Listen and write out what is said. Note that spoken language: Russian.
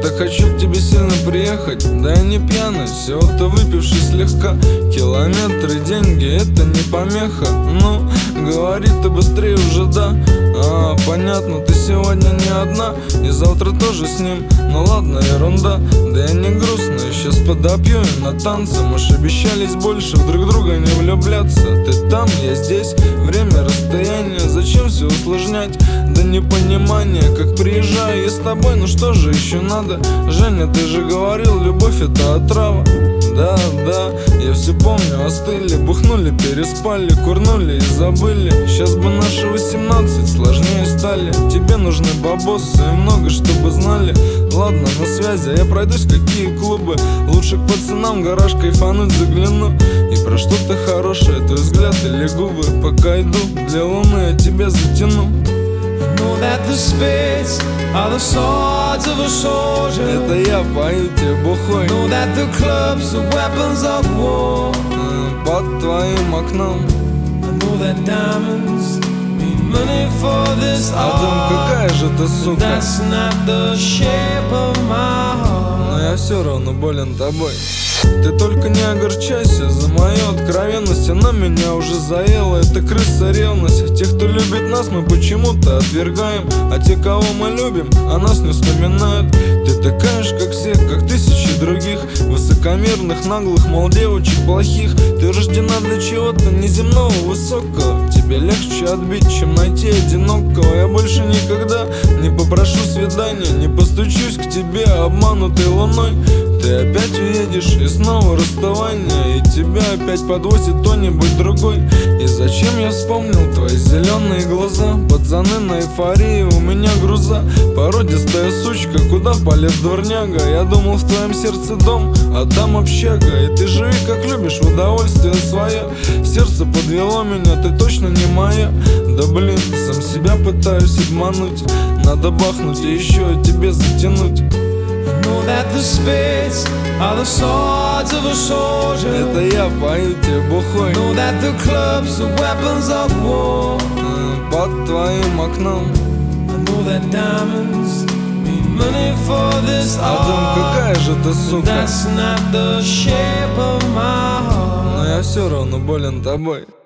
так хочу к тебе сильно приехать. Да я не пьяный, всего-то выпивший слегка. Километры, деньги, это не помеха. Ну, говори ты быстрее уже, да. Понятно, ты сегодня не одна, и завтра тоже с ним. Ну ладно, ерунда, да я не грустный. Сейчас подопью и на танцы. Мы ж обещались больше в друг друга не влюбляться. Ты там, я здесь, время, расстояние. Зачем все усложнять? Да непонимание, как приезжаю я с тобой, ну что же еще надо? Женя, ты же говорил, любовь это отрава. Да, я все помню, остыли, бухнули, переспали, курнули и забыли. Сейчас бы наши 18 сложнее стали. Тебе нужны бабосы и много, чтобы знали. Ладно, на связи, я пройдусь, какие клубы. Лучше к пацанам в гараж кайфануть загляну. И про что-то хорошее, твой взгляд или губы. Пока иду, для луны я тебя затяну. Это я пою тебе бухой под твоим окном. Адам, какая же ты сука, но я все равно болен тобой. Ты только не огорчайся за мою откровенность. Она меня уже заела, это крыса ревность. Тех, кто любит нас, мы почему-то отвергаем. А те, кого мы любим, о нас не вспоминают. Ты такая же, как все, как тысячи других высокомерных, наглых, мол, девочек плохих. Ты рождена для чего-то неземного, высокого. Тебе легче отбить, чем найти одинокого. Я больше никогда не попрошу свидания, не постучусь к тебе обманутой луной. Ты опять уедешь, и снова расставание, и тебя опять подвозит кто-нибудь другой. И зачем я вспомнил твои зеленые глаза? Пацаны на эйфории, у меня груза. Породистая сучка, куда полез дворняга? Я думал, в твоем сердце дом, а там общага. И ты живи как любишь, в удовольствие свое. Сердце подвело меня, ты точно не моя. Да блин, сам себя пытаюсь обмануть. Надо бахнуть и еще тебе затянуть. Это я пою тебе бухой под твоим окном. Адам, какая же ты сука, но я все равно болен тобой.